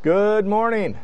Good morning.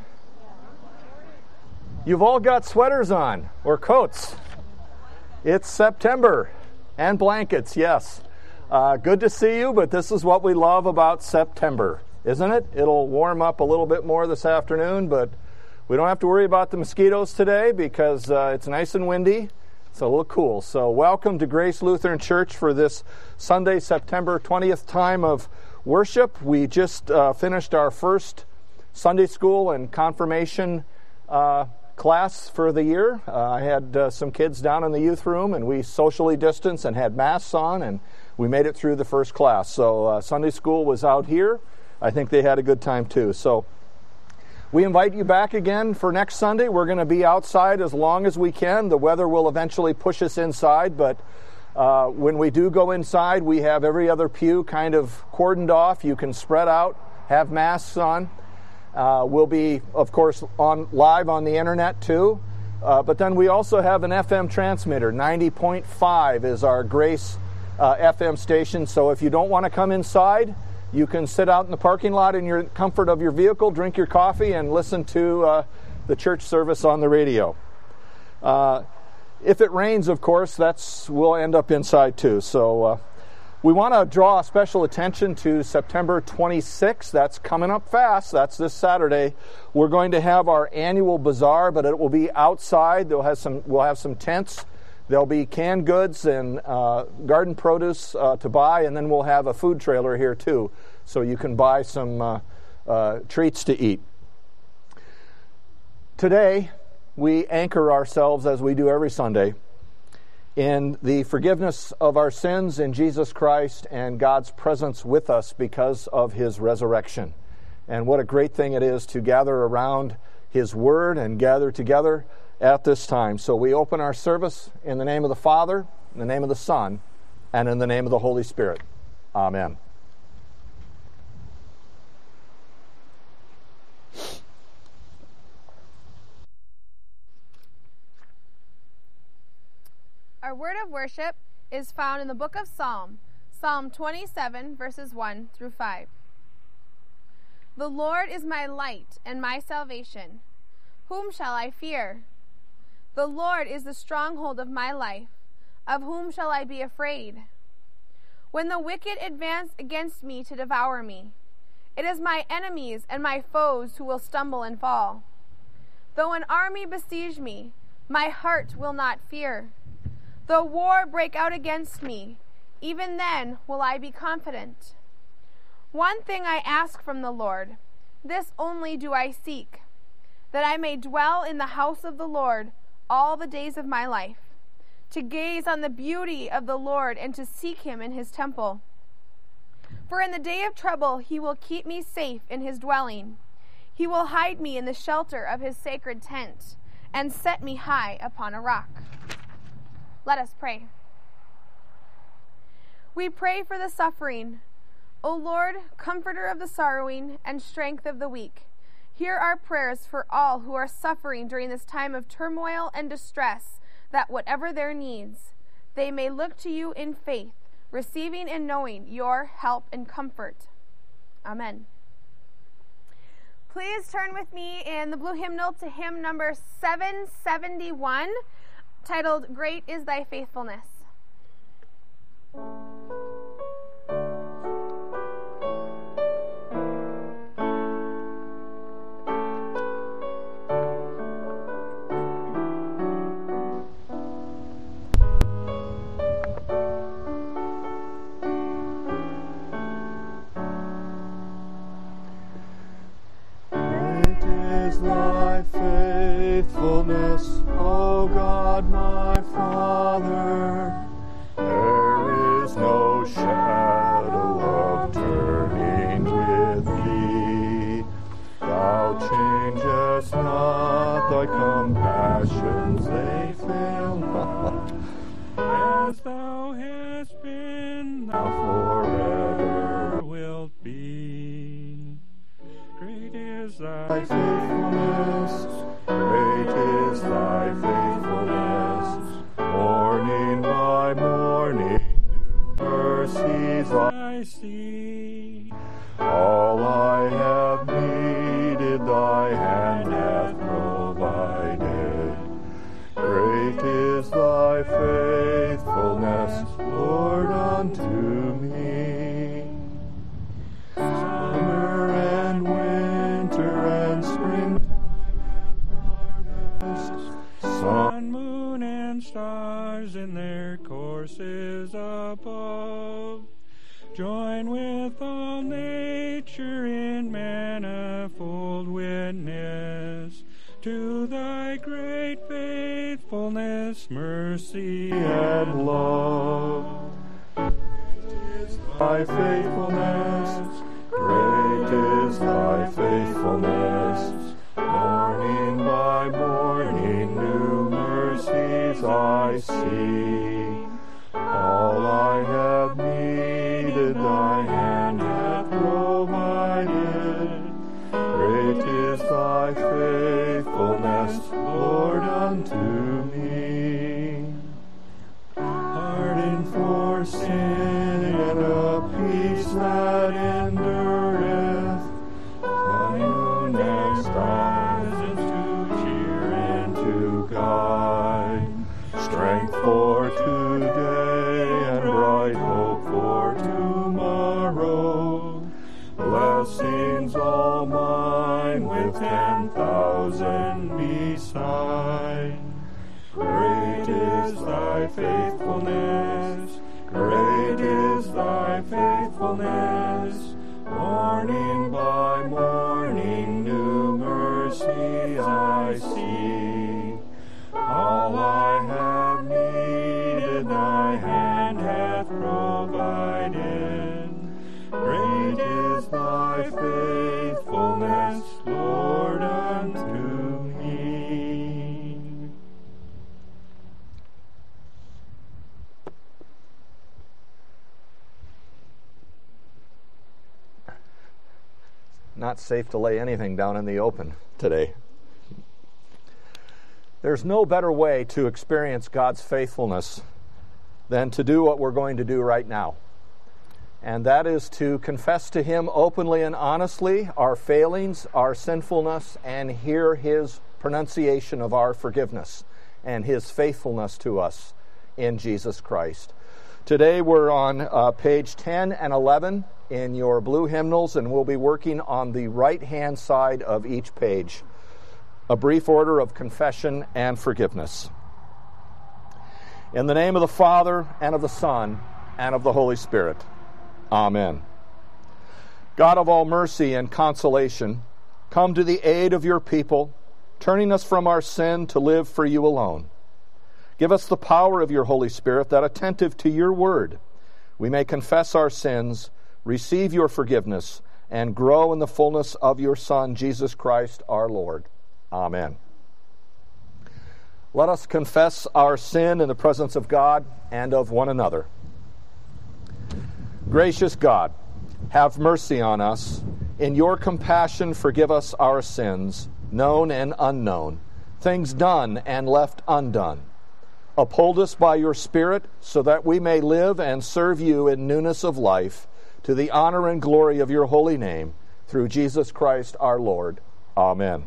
You've all got sweaters on, or coats. It's September, and blankets, yes. Good to see you, but this is what we love about September, isn't it? It'll warm up a little bit more this afternoon, but we don't have to worry about the mosquitoes today because it's nice and windy. It's a little cool. So welcome to Grace Lutheran Church for this Sunday, September 20th time of worship. We just finished our first Sunday school and confirmation class for the year. I had some kids down in the youth room, and we socially distanced and had masks on, and we made it through the first class. So Sunday school was out here. I think they had a good time too. So we invite you back again for next Sunday. We're going to be outside as long as we can. The weather will eventually push us inside, but when we do go inside, we have every other pew kind of cordoned off. You can spread out, have masks on. We'll be, of course, live on the internet too. But then we also have an FM transmitter. 90.5 is our Grace FM station. So if you don't want to come inside, you can sit out in the parking lot in your comfort of your vehicle, drink your coffee, and listen to the church service on the radio. If it rains, of course, we'll end up inside too. So we want to draw special attention to September 26th. That's coming up fast. That's this Saturday. We're going to have our annual bazaar, but it will be outside. We'll have some tents. There'll be canned goods and garden produce to buy, and then we'll have a food trailer here too, so you can buy some treats to eat. Today, we anchor ourselves, as we do every Sunday, in the forgiveness of our sins in Jesus Christ and God's presence with us because of His resurrection. And what a great thing it is to gather around His Word and gather together at this time. So we open our service in the name of the Father, in the name of the Son, and in the name of the Holy Spirit. Amen. Our word of worship is found in the book of Psalm 27, verses 1 through 5. The Lord is my light and my salvation. Whom shall I fear? The Lord is the stronghold of my life. Of whom shall I be afraid? When the wicked advance against me to devour me, it is my enemies and my foes who will stumble and fall. Though an army besiege me, my heart will not fear. Though war break out against me, even then will I be confident. One thing I ask from the Lord, this only do I seek, that I may dwell in the house of the Lord all the days of my life, to gaze on the beauty of the Lord and to seek Him in His temple. For in the day of trouble He will keep me safe in His dwelling. He will hide me in the shelter of His sacred tent and set me high upon a rock. Let us pray. We pray for the suffering. O Lord, comforter of the sorrowing and strength of the weak, hear our prayers for all who are suffering during this time of turmoil and distress, that whatever their needs, they may look to you in faith, receiving and knowing your help and comfort. Amen. Please turn with me in the blue hymnal to hymn number 771, titled, Great is Thy Faithfulness. Great is Thy faithfulness, O God my Father. There is no shadow of turning with Thee. Thou changest not, Thy compassions, they fail not. As Thou hast been, Thou forever wilt be. Great is Thy faithfulness, great is Thy faithfulness. Morning by morning, new mercies I see. All I have needed sun, moon, and stars in their courses above. Join with all nature in manifold witness to thy great faithfulness, mercy, and love. Great is thy faithfulness, great is thy faithfulness. Morning by morning new mercies I see. All I have needed thy hand hath provided. Great is thy faithfulness, Lord, unto me. Pardon for sin and a peace that endureth. Thy moon and stars is to cheer and to guide. Strength for today and bright hope for tomorrow. Blessings all mine with 10,000 beside. Great is thy faithfulness, great is thy faithfulness. Morning by morning new mercy I see. All I have needed thy hand hath provided. Great is thy faithfulness, Lord, unto me. Not safe to lay anything down in the open today. There's no better way to experience God's faithfulness than to do what we're going to do right now. And that is to confess to Him openly and honestly our failings, our sinfulness, and hear His pronunciation of our forgiveness and His faithfulness to us in Jesus Christ. Today we're on page 10 and 11 in your blue hymnals, and we'll be working on the right-hand side of each page. A brief order of confession and forgiveness. In the name of the Father, and of the Son, and of the Holy Spirit. Amen. God of all mercy and consolation, come to the aid of your people, turning us from our sin to live for you alone. Give us the power of your Holy Spirit, that attentive to your word, we may confess our sins, receive your forgiveness, and grow in the fullness of your Son, Jesus Christ our Lord. Amen. Let us confess our sin in the presence of God and of one another. Gracious God, have mercy on us. In your compassion, forgive us our sins, known and unknown, things done and left undone. Uphold us by your Spirit, so that we may live and serve you in newness of life, to the honor and glory of your holy name, through Jesus Christ our Lord. Amen.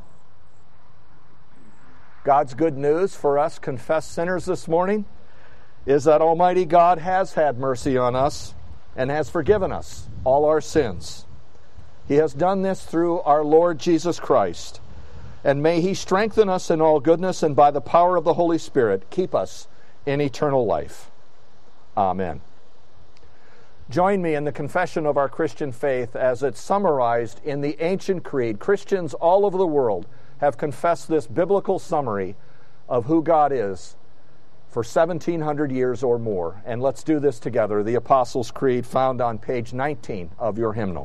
God's good news for us confessed sinners this morning is that Almighty God has had mercy on us and has forgiven us all our sins. He has done this through our Lord Jesus Christ. And may He strengthen us in all goodness, and by the power of the Holy Spirit keep us in eternal life. Amen. Join me in the confession of our Christian faith as it's summarized in the ancient creed. Christians all over the world have confessed this biblical summary of who God is for 1,700 years or more. And let's do this together. The Apostles' Creed, found on page 19 of your hymnal.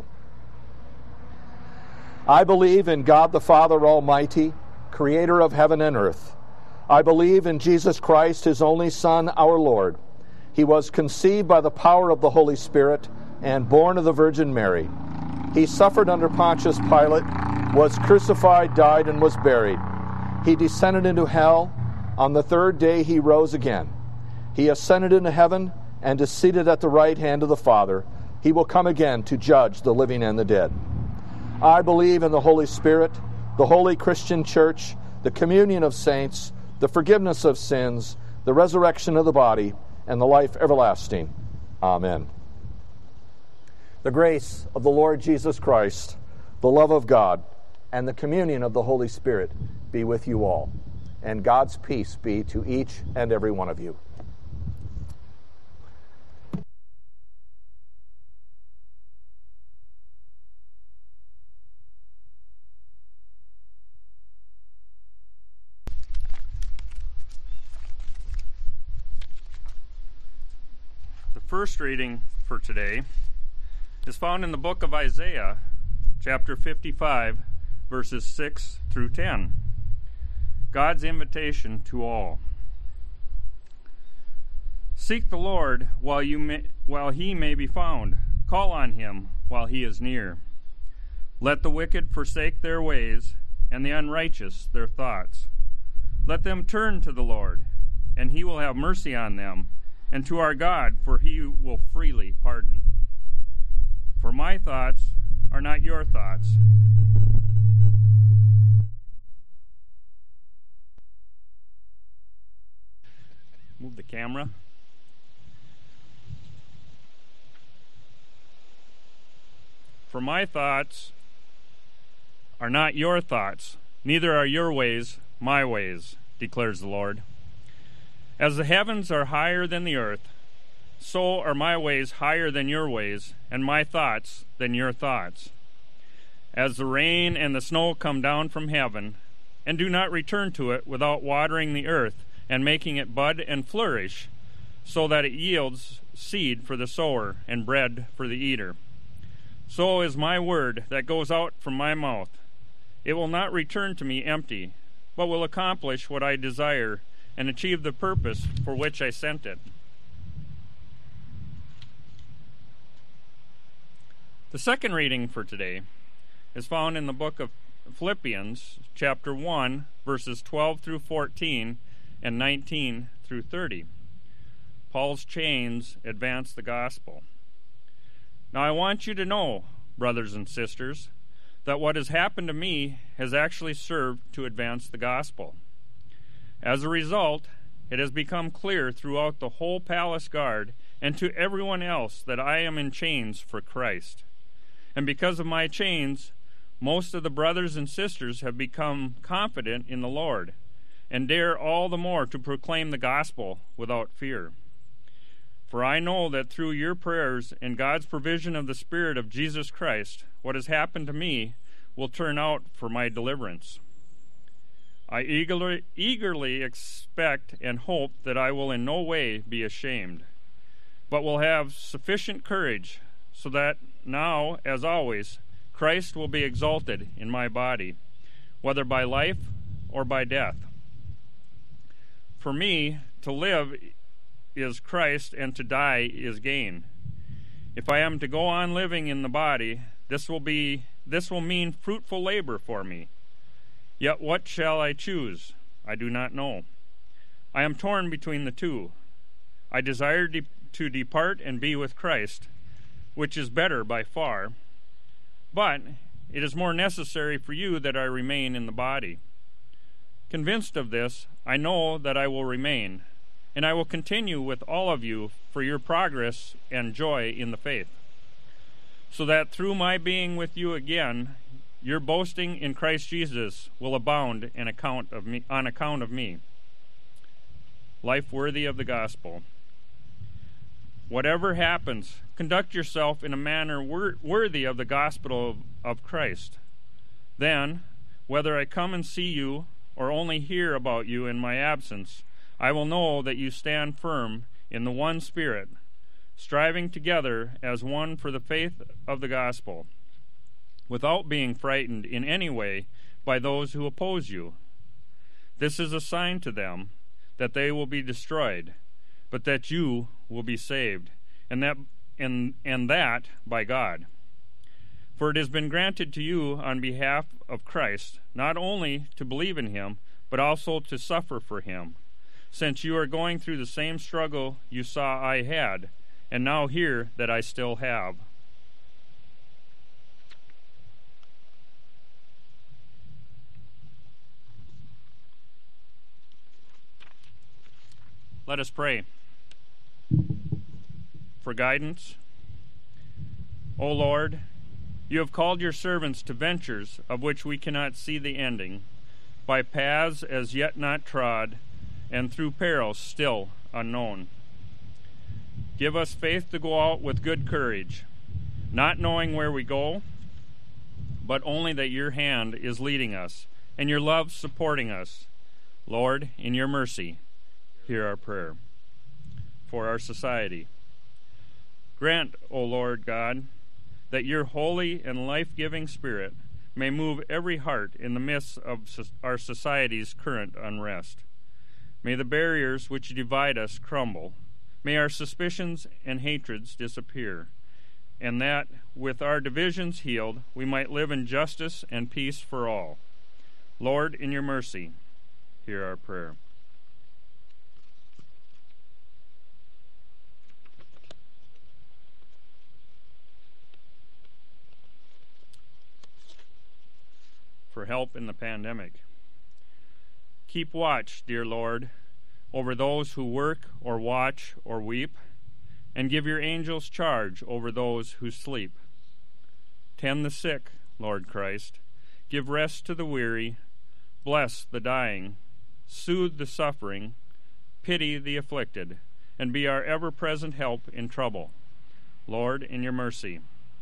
I believe in God the Father Almighty, creator of heaven and earth. I believe in Jesus Christ, His only Son, our Lord. He was conceived by the power of the Holy Spirit and born of the Virgin Mary. He suffered under Pontius Pilate, was crucified, died, and was buried. He descended into hell. On the third day He rose again. He ascended into heaven and is seated at the right hand of the Father. He will come again to judge the living and the dead. I believe in the Holy Spirit, the holy Christian Church, the communion of saints, the forgiveness of sins, the resurrection of the body, and the life everlasting. Amen. The grace of the Lord Jesus Christ, the love of God, and the communion of the Holy Spirit be with you all. and God's peace be to each and every one of you. The first reading for today is found in the book of Isaiah, chapter 55, verses 6 through 10. God's invitation to all. Seek the Lord while he may be found. Call on him while he is near. Let the wicked forsake their ways, and the unrighteous their thoughts. Let them turn to the Lord, and he will have mercy on them, and to our God, for he will freely pardon. For my thoughts are not your thoughts. Move the camera. For my thoughts are not your thoughts, neither are your ways my ways, declares the Lord. As the heavens are higher than the earth, so are my ways higher than your ways, and my thoughts than your thoughts. As the rain and the snow come down from heaven, and do not return to it without watering the earth and making it bud and flourish, so that it yields seed for the sower and bread for the eater, so is my word that goes out from my mouth. It will not return to me empty, but will accomplish what I desire and achieve the purpose for which I sent it. The second reading for today is found in the book of Philippians, chapter 1, verses 12 through 14 and 19 through 30. Paul's chains advance the gospel. Now I want you to know, brothers and sisters, that what has happened to me has actually served to advance the gospel. As a result, it has become clear throughout the whole palace guard and to everyone else that I am in chains for Christ. And because of my chains, most of the brothers and sisters have become confident in the Lord and dare all the more to proclaim the gospel without fear. For I know that through your prayers and God's provision of the Spirit of Jesus Christ, what has happened to me will turn out for my deliverance. I eagerly expect and hope that I will in no way be ashamed, but will have sufficient courage so that now, as always, Christ will be exalted in my body, whether by life or by death. For me, to live is Christ, and to die is gain. If I am to go on living in the body, this will mean fruitful labor for me. Yet what shall I choose? I do not know. I am torn between the two. I desire to depart and be with Christ, which is better by far. But it is more necessary for you that I remain in the body. Convinced of this, I know that I will remain, and I will continue with all of you for your progress and joy in the faith, so that through my being with you again, your boasting in Christ Jesus will abound on account of me. Life worthy of the gospel. Whatever happens, conduct yourself in a manner worthy of the gospel of Christ. Then, whether I come and see you or only hear about you in my absence, I will know that you stand firm in the one Spirit, striving together as one for the faith of the gospel, without being frightened in any way by those who oppose you. This is a sign to them that they will be destroyed, but that you will be saved, and that by God. For it has been granted to you on behalf of Christ not only to believe in him, but also to suffer for him, since you are going through the same struggle you saw I had, and now hear that I still have. Let us pray. For guidance. O Lord, you have called your servants to ventures of which we cannot see the ending, by paths as yet not trod, and through perils still unknown. Give us faith to go out with good courage, not knowing where we go, but only that your hand is leading us, and your love supporting us. Lord, in your mercy, hear our prayer. For our society, grant, O Lord God, that your holy and life-giving Spirit may move every heart in the midst of our society's current unrest. May the barriers which divide us crumble. May our suspicions and hatreds disappear, and that, with our divisions healed, we might live in justice and peace for all. Lord, in your mercy, hear our prayer. For help in the pandemic. Keep watch, dear Lord, over those who work or watch or weep, and give your angels charge over those who sleep. Tend the sick, Lord Christ. Give rest to the weary. Bless the dying. Soothe the suffering. Pity the afflicted, and be our ever-present help in trouble. Lord, in your mercy.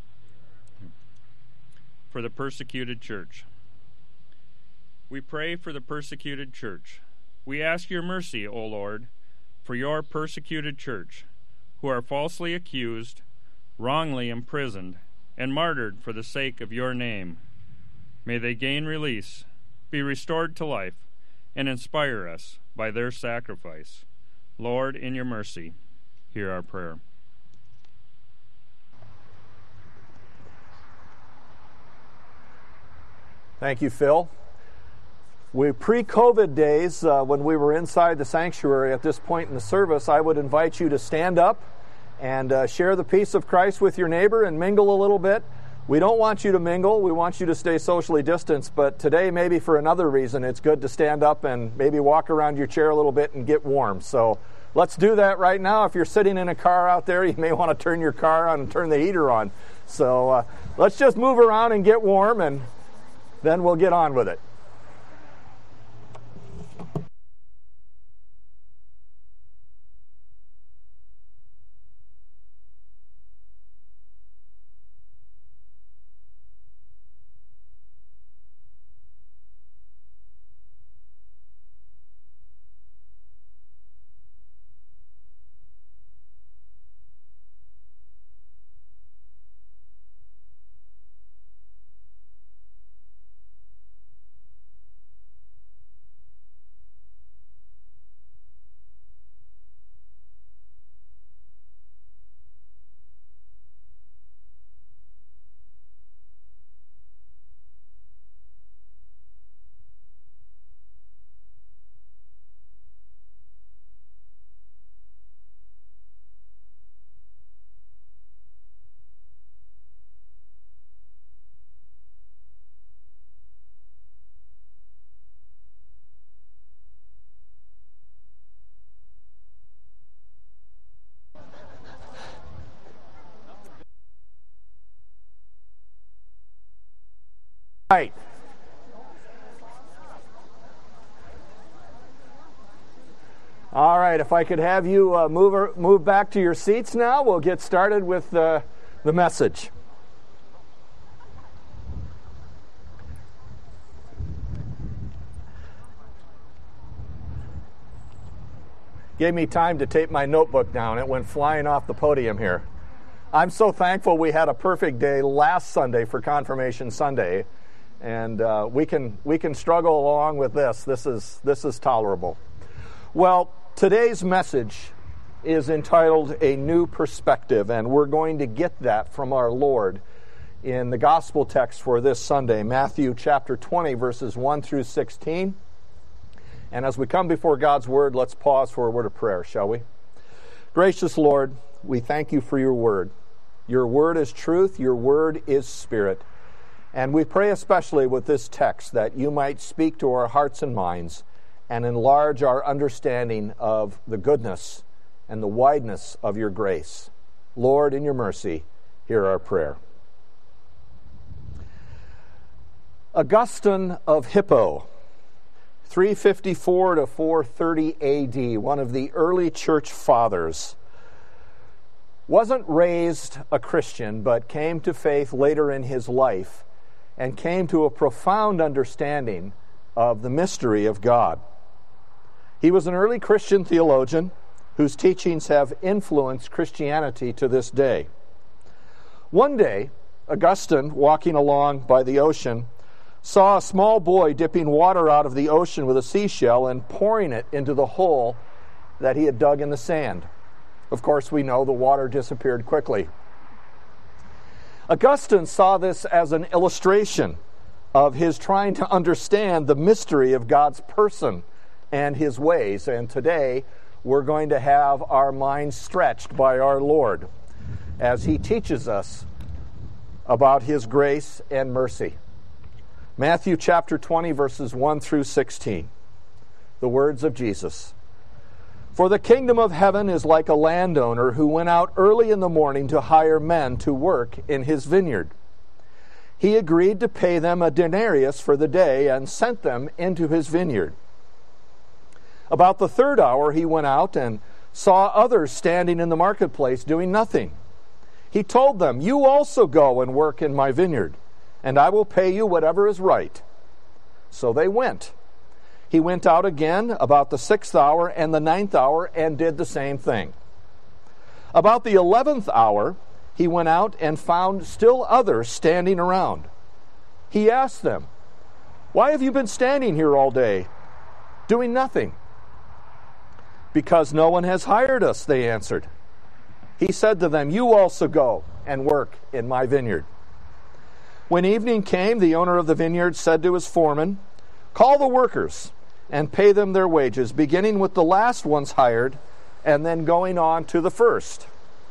For the persecuted church. We pray for the persecuted church. We ask your mercy, O Lord, for your persecuted church, who are falsely accused, wrongly imprisoned, and martyred for the sake of your name. May they gain release, be restored to life, and inspire us by their sacrifice. Lord, in your mercy, hear our prayer. Thank you, Phil. Pre-COVID days, when we were inside the sanctuary at this point in the service, I would invite you to stand up and share the peace of Christ with your neighbor and mingle a little bit. We don't want you to mingle. We want you to stay socially distanced. But today, maybe for another reason, it's good to stand up and maybe walk around your chair a little bit and get warm. So let's do that right now. If you're sitting in a car out there, you may want to turn your car on and turn the heater on. So let's just move around and get warm, and then we'll get on with it. Right. All right, if I could have you move back to your seats now, we'll get started with the message. Gave me time to tape my notebook down. It went flying off the podium here. I'm so thankful we had a perfect day last Sunday for Confirmation Sunday. And we can struggle along with this. This is tolerable. Well, today's message is entitled A New Perspective, and we're going to get that from our Lord in the gospel text for this Sunday, Matthew chapter 20, verses 1 through 16. And as we come before God's Word, let's pause for a word of prayer, shall we? Gracious Lord, we thank you for your Word. Your Word is truth. Your Word is spirit. And we pray especially with this text that you might speak to our hearts and minds and enlarge our understanding of the goodness and the wideness of your grace. Lord, in your mercy, hear our prayer. Augustine of Hippo 354 to 430 A.D., one of the early church fathers, wasn't raised a Christian, but came to faith later in his life and came to a profound understanding of the mystery of God. He was an early Christian theologian whose teachings have influenced Christianity to this day. One day, Augustine, walking along by the ocean, saw a small boy dipping water out of the ocean with a seashell and pouring it into the hole that he had dug in the sand. Of course, we know the water disappeared quickly. Augustine saw this as an illustration of his trying to understand the mystery of God's person and his ways. And today, we're going to have our minds stretched by our Lord as he teaches us about his grace and mercy. Matthew chapter 20, verses 1 through 16. The words of Jesus. For the kingdom of heaven is like a landowner who went out early in the morning to hire men to work in his vineyard. He agreed to pay them a denarius for the day and sent them into his vineyard. About the third hour he went out and saw others standing in the marketplace doing nothing. He told them, "You also go and work in my vineyard, and I will pay you whatever is right." So they went. He went out again about the 6th hour and the 9th hour and did the same thing. About the 11th hour, he went out and found still others standing around. He asked them, "Why have you been standing here all day, doing nothing?" "Because no one has hired us," they answered. He said to them, "You also go and work in my vineyard." When evening came, the owner of the vineyard said to his foreman, "Call the workers and pay them their wages, beginning with the last ones hired and then going on to the first."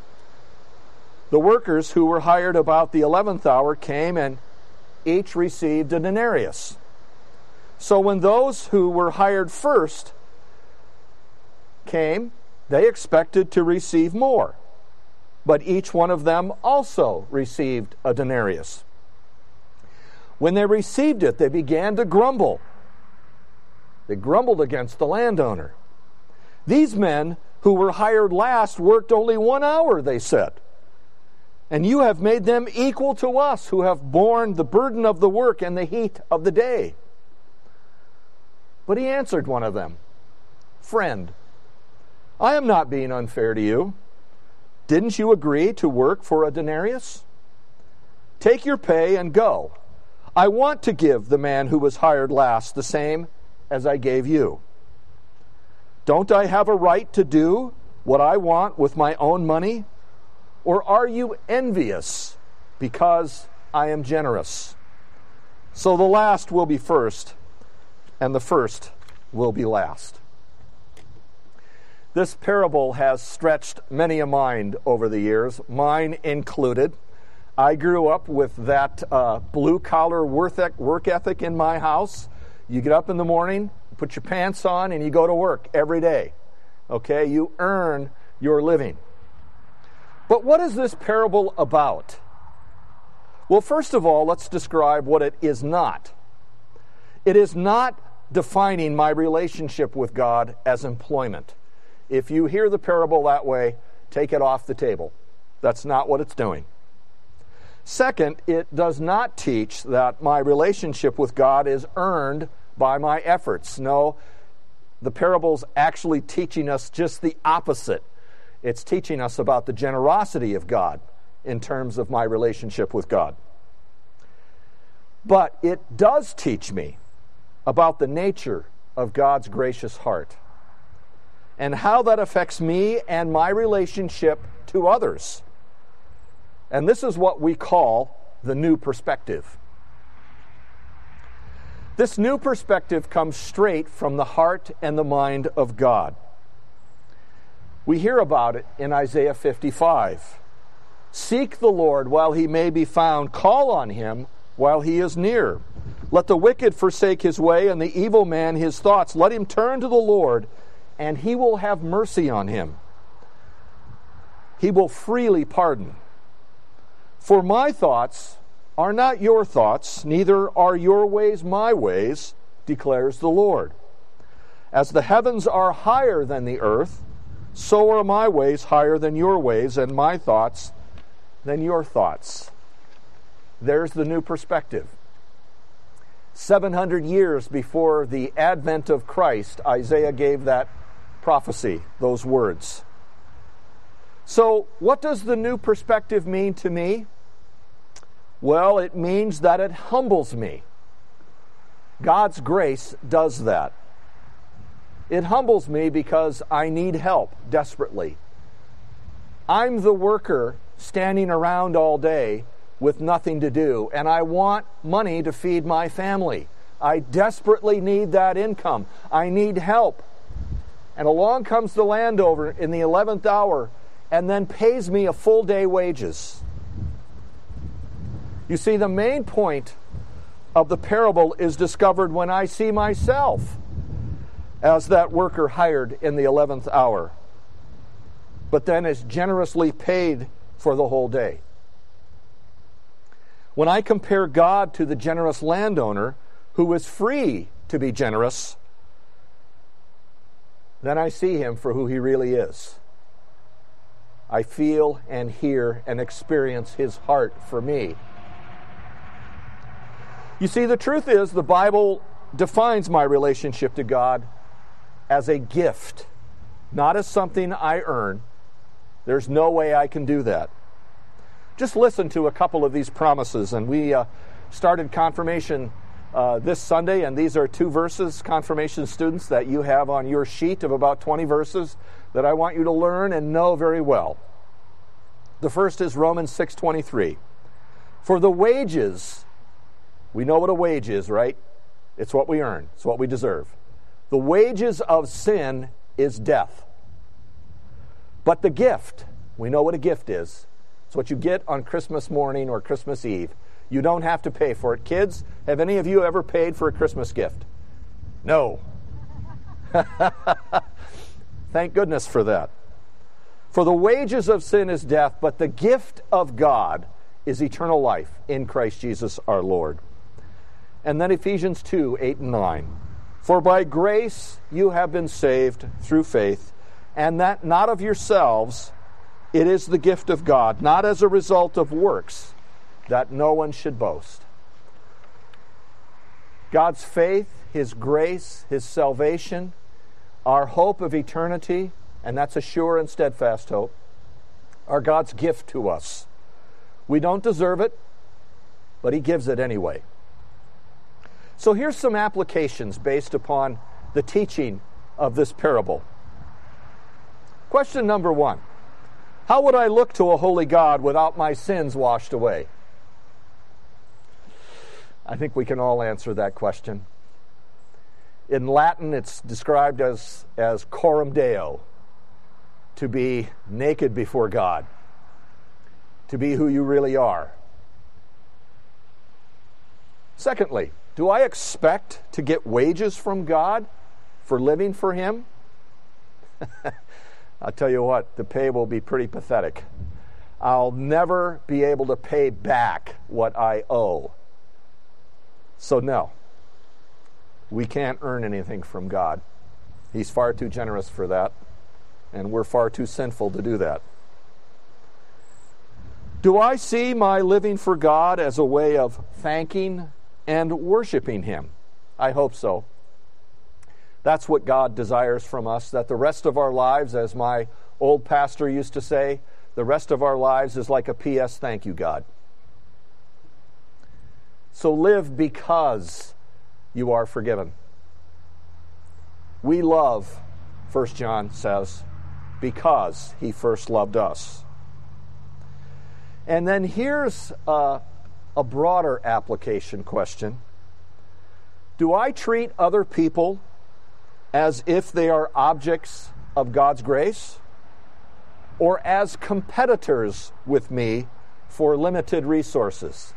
The workers who were hired about the 11th hour came and each received a denarius. So when those who were hired first came, they expected to receive more, but each one of them also received a denarius. When they received it, they began to grumble. They grumbled against the landowner. "These men who were hired last worked only 1 hour," they said. "And you have made them equal to us who have borne the burden of the work and the heat of the day." But he answered one of them, "Friend, I am not being unfair to you. Didn't you agree to work for a denarius? Take your pay and go. I want to give the man who was hired last the same as I gave you. Don't I have a right to do what I want with my own money? Or are you envious because I am generous? So the last will be first, and the first will be last." This parable has stretched many a mind over the years, mine included. I grew up with that blue-collar work ethic in my house. You get up in the morning, put your pants on, and you go to work every day. Okay? You earn your living. But what is this parable about? Well, first of all, let's describe what it is not. It is not defining my relationship with God as employment. If you hear the parable that way, take it off the table. That's not what it's doing. Second, it does not teach that my relationship with God is earned by my efforts. No, the parable's actually teaching us just the opposite. It's teaching us about the generosity of God in terms of my relationship with God. But it does teach me about the nature of God's gracious heart and how that affects me and my relationship to others. And this is what we call the new perspective. This new perspective comes straight from the heart and the mind of God. We hear about it in Isaiah 55. "Seek the Lord while he may be found. Call on him while he is near. Let the wicked forsake his way and the evil man his thoughts. Let him turn to the Lord, and he will have mercy on him. He will freely pardon. For my thoughts are not your thoughts, neither are your ways my ways, declares the Lord. As the heavens are higher than the earth, so are my ways higher than your ways, and my thoughts than your thoughts. There's the new perspective. 700 years before the advent of Christ, Isaiah gave that prophecy, those words. So, what does the new perspective mean to me? Well, it means that it humbles me. God's grace does that. It humbles me because I need help desperately. I'm the worker standing around all day with nothing to do, and I want money to feed my family. I desperately need that income. I need help. And along comes the landowner in the 11th hour and then pays me a full day wages. You see, the main point of the parable is discovered when I see myself as that worker hired in the 11th hour, but then is generously paid for the whole day. When I compare God to the generous landowner who is free to be generous, then I see him for who he really is. I feel and hear and experience his heart for me. You see, the truth is the Bible defines my relationship to God as a gift, not as something I earn. There's no way I can do that. Just listen to a couple of these promises. And we started confirmation this Sunday, and these are 2 verses, confirmation students, that you have on your sheet of about 20 verses that I want you to learn and know very well. The first is Romans 6:23. For the wages, we know what a wage is, right? It's what we earn. It's what we deserve. The wages of sin is death. But the gift, we know what a gift is. It's what you get on Christmas morning or Christmas Eve. You don't have to pay for it. Kids, have any of you ever paid for a Christmas gift? No. Thank goodness for that. For the wages of sin is death, but the gift of God is eternal life in Christ Jesus our Lord. And then Ephesians 2:8-9. For by grace you have been saved through faith, and that not of yourselves, it is the gift of God, not as a result of works, that no one should boast. God's faith, His grace, His salvation, our hope of eternity, and that's a sure and steadfast hope, are God's gift to us. We don't deserve it, but He gives it anyway. So here's some applications based upon the teaching of this parable. Question number 1. How would I look to a holy God without my sins washed away? I think we can all answer that question. In Latin, it's described as coram Deo, to be naked before God, to be who you really are. Secondly, do I expect to get wages from God for living for Him? I'll tell you what, the pay will be pretty pathetic. I'll never be able to pay back what I owe. So no, we can't earn anything from God. He's far too generous for that, and we're far too sinful to do that. Do I see my living for God as a way of thanking and worshiping Him? I hope so. That's what God desires from us, that the rest of our lives, as my old pastor used to say, the rest of our lives is like a P.S. Thank you, God. So live because you are forgiven. We love, 1 John says, because He first loved us. And then here's a broader application question. Do I treat other people as if they are objects of God's grace, or as competitors with me for limited resources?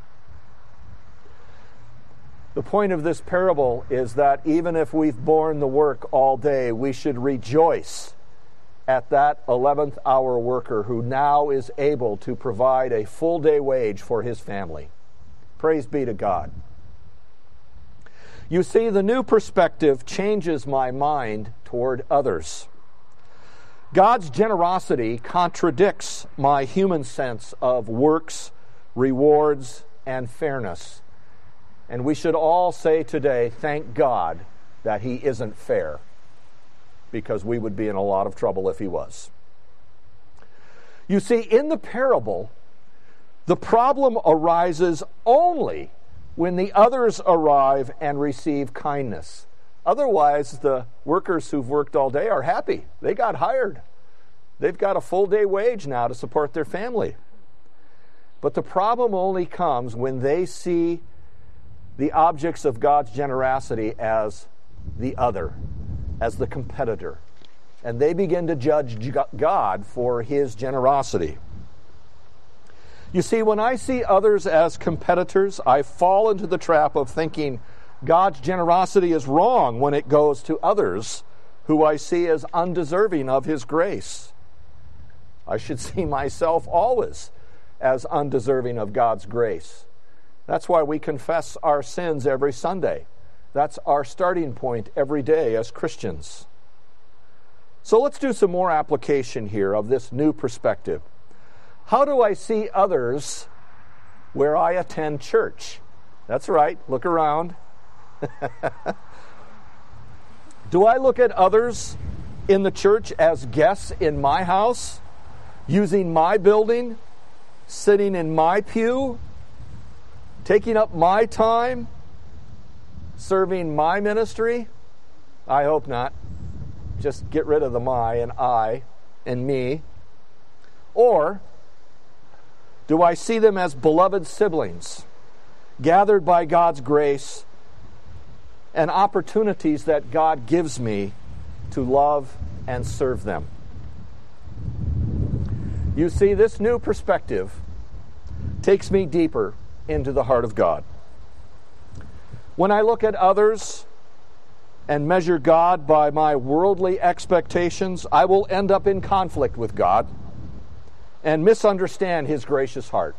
The point of this parable is that even if we've borne the work all day, we should rejoice at that 11th hour worker who now is able to provide a full day wage for his family. Praise be to God. You see, the new perspective changes my mind toward others. God's generosity contradicts my human sense of works, rewards, and fairness. And we should all say today, thank God that He isn't fair, because we would be in a lot of trouble if He was. You see, in the parable, the problem arises only when the others arrive and receive kindness. Otherwise, the workers who've worked all day are happy. They got hired. They've got a full day wage now to support their family. But the problem only comes when they see the objects of God's generosity as the other, as the competitor. And they begin to judge God for His generosity. You see, when I see others as competitors, I fall into the trap of thinking God's generosity is wrong when it goes to others who I see as undeserving of His grace. I should see myself always as undeserving of God's grace. That's why we confess our sins every Sunday. That's our starting point every day as Christians. So let's do some more application here of this new perspective. How do I see others where I attend church? That's right, look around. Do I look at others in the church as guests in my house, using my building, sitting in my pew, taking up my time, serving my ministry? I hope not. Just get rid of the my and I and me. Or do I see them as beloved siblings, gathered by God's grace and opportunities that God gives me to love and serve them? You see, this new perspective takes me deeper into the heart of God. When I look at others and measure God by my worldly expectations, I will end up in conflict with God and misunderstand His gracious heart.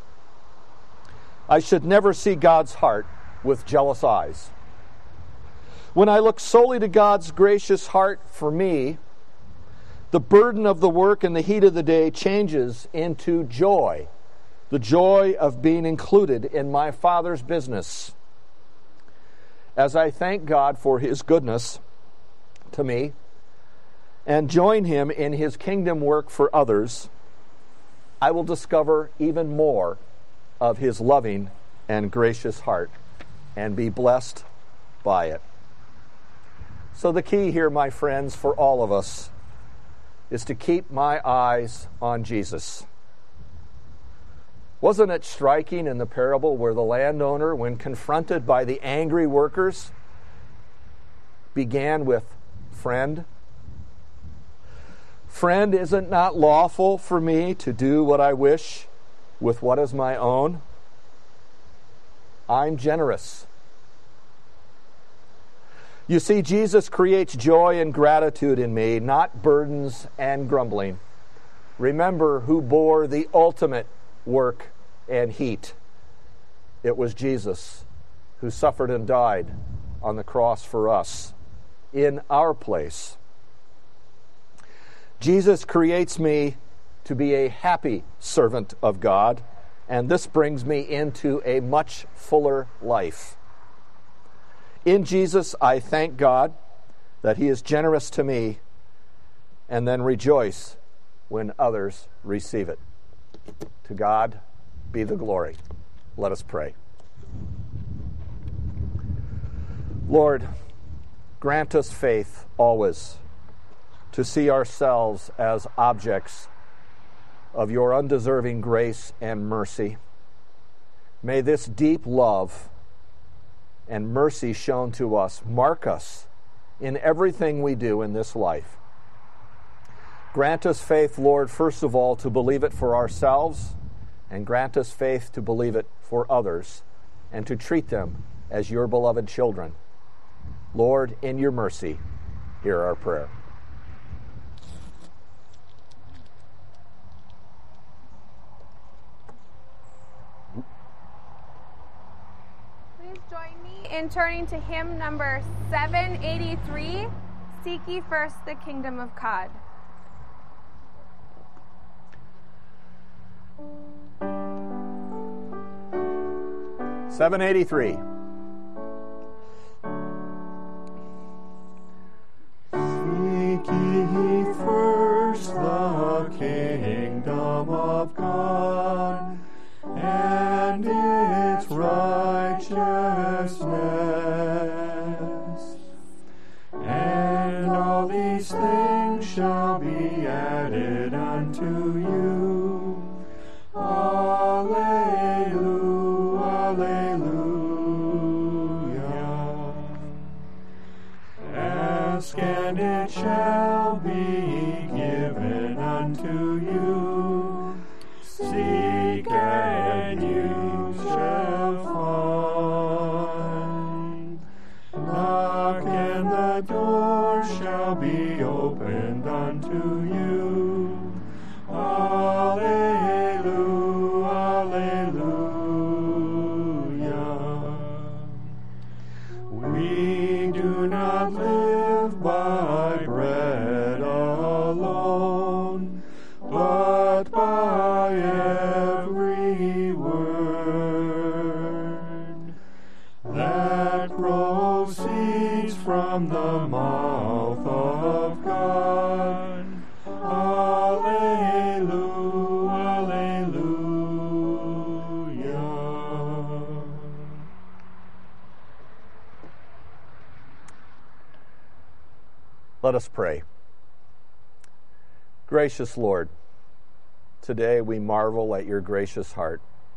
I should never see God's heart with jealous eyes. When I look solely to God's gracious heart for me, the burden of the work and the heat of the day changes into joy, the joy of being included in my Father's business. As I thank God for His goodness to me and join Him in His kingdom work for others, I will discover even more of His loving and gracious heart and be blessed by it. So the key here, my friends, for all of us is to keep my eyes on Jesus. Wasn't it striking in the parable where the landowner, when confronted by the angry workers, began with, "Friend, friend, is it not lawful for me to do what I wish with what is my own? I'm generous." You see, Jesus creates joy and gratitude in me, not burdens and grumbling. Remember who bore the ultimate work and heat. It was Jesus who suffered and died on the cross for us, in our place. Jesus creates me to be a happy servant of God, and this brings me into a much fuller life. In Jesus, I thank God that He is generous to me, and then rejoice when others receive it. To God be the glory. Let us pray. Lord, grant us faith always to see ourselves as objects of Your undeserving grace and mercy. May this deep love and mercy shown to us mark us in everything we do in this life. Grant us faith, Lord, first of all, to believe it for ourselves, and grant us faith to believe it for others and to treat them as Your beloved children. Lord, in Your mercy, hear our prayer. Please join me in turning to hymn number 783, Seek Ye First the Kingdom of God. (783). Seek ye first the kingdom of God and its righteousness, and all these things shall be added unto you. Alleluia, alleluia. Ask and it shall be given unto you. Seek and you shall find. Knock and the door shall be opened unto you. Alleluia, alleluia. We do not live by bread alone, but by every word that proceeds from the mouth of God. Alleluia, alleluia. Let us pray. Gracious Lord, today we marvel at your gracious heart.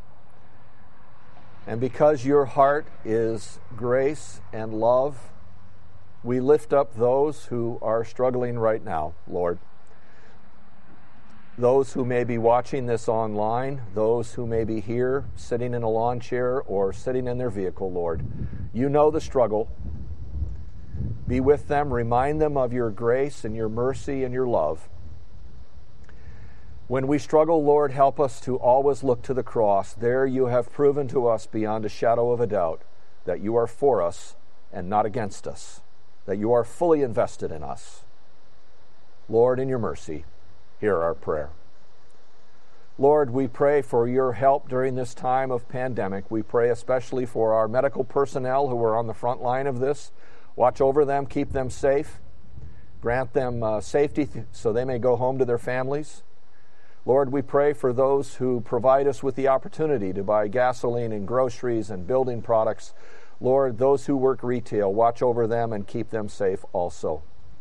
And because your heart is grace and love, we lift up those who are struggling right now, Lord. Those who may be watching this online, those who may be here, sitting in a lawn chair or sitting in their vehicle, Lord. You know the struggle. Be with them, remind them of your grace and your mercy and your love. When we struggle, Lord, help us to always look to the cross. There you have proven to us beyond a shadow of a doubt that you are for us and not against us, that you are fully invested in us. Lord, in your mercy, hear our prayer. Lord, we pray for your help during this time of pandemic. We pray especially for our medical personnel who are on the front line of this. Watch over them, keep them safe, grant them safety so they may go home to their families. Lord, we pray for those who provide us with the opportunity to buy gasoline and groceries and building products. Lord, those who work retail, watch over them and keep them safe also.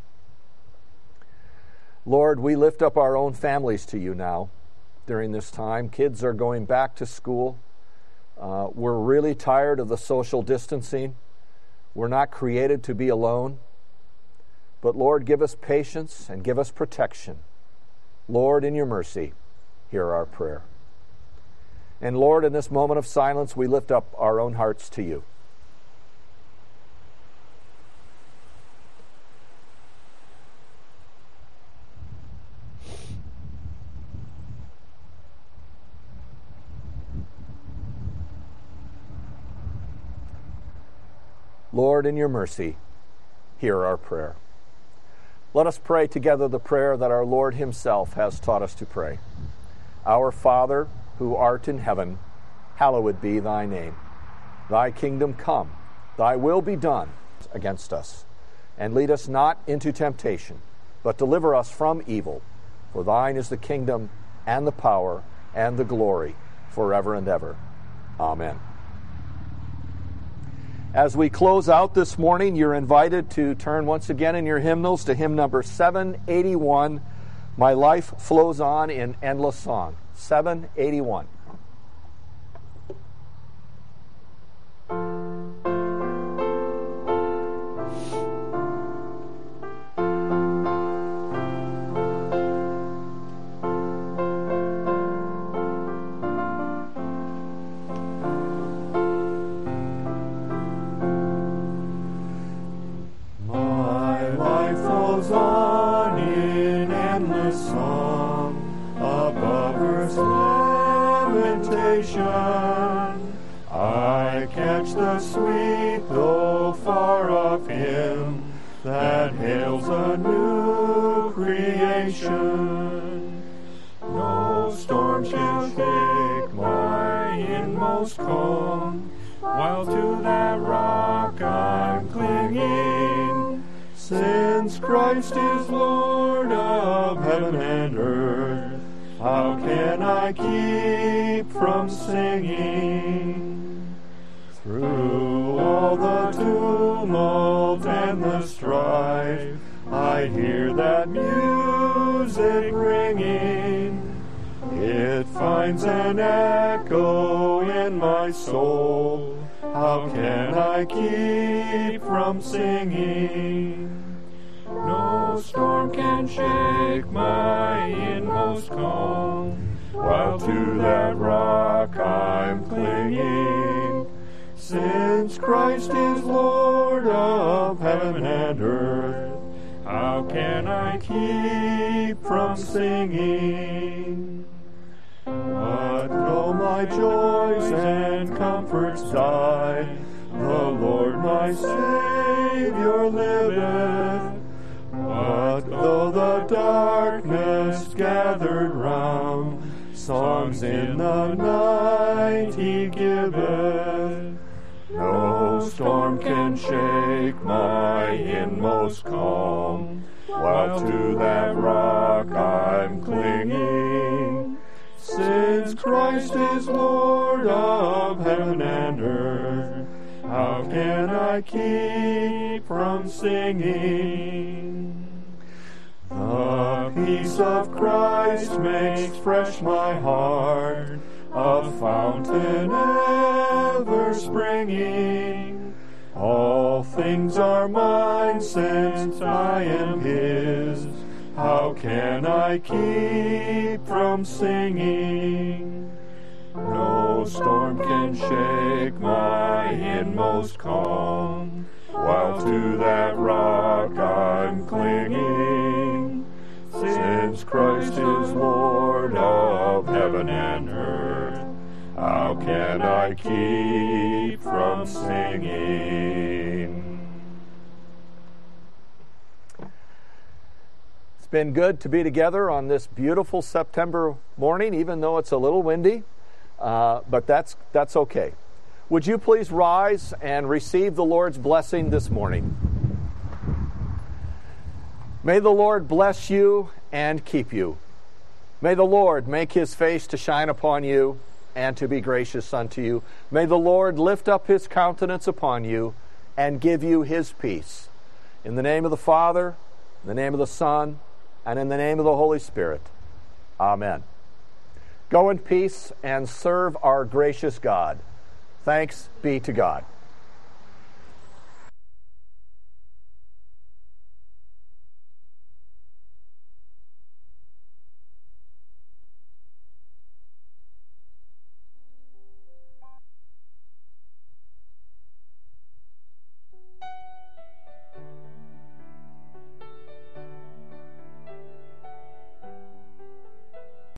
Lord, we lift up our own families to you now during this time. Kids are going back to school. We're really tired of the social distancing. We're not created to be alone. But Lord, give us patience and give us protection. Lord, in your mercy, hear our prayer. And Lord, in this moment of silence, we lift up our own hearts to you. Lord, in your mercy, hear our prayer. Let us pray together the prayer that our Lord himself has taught us to pray. Our Father, who art in heaven, hallowed be thy name. Thy kingdom come, thy will be done against us. And lead us not into temptation, but deliver us from evil. For thine is the kingdom and the power and the glory forever and ever. Amen. As we close out this morning, you're invited to turn once again in your hymnals to hymn number 781, My Life Flows On in Endless Song. 781. On in endless song above earth's lamentation, I catch the sweet of him that hails a new creation. No storm shall shake my inmost calm, while to that rock I'm clinging. Since Christ is Lord of heaven and earth, how can I keep from singing? Through all the tumult and the strife, I hear that music ringing. It finds an echo in my soul. How can I keep from singing? No storm can shake my inmost calm, while to that rock I'm clinging. Since Christ is Lord of heaven and earth, how can I keep from singing? But though my joys and comforts die, the Lord my Savior liveth. But though the darkness gathered round, songs in the night he giveth. No storm can shake my inmost calm, while to that rock I'm clinging. Since Christ is Lord of heaven and earth, how can I keep from singing? The peace of Christ makes fresh my heart, a fountain ever springing. All things are mine since I am his. How can I keep from singing? No storm can shake my inmost calm, while to that rock I'm clinging. Since Christ is Lord of heaven and earth, how can I keep from singing? It's been good to be together on this beautiful September morning, even though it's a little windy, but that's okay. Would you please rise and receive the Lord's blessing this morning? May the Lord bless you and keep you. May the Lord make his face to shine upon you and to be gracious unto you. May the Lord lift up his countenance upon you and give you his peace. In the name of the Father, in the name of the Son, and in the name of the Holy Spirit. Amen. Go in peace and serve our gracious God. Thanks be to God.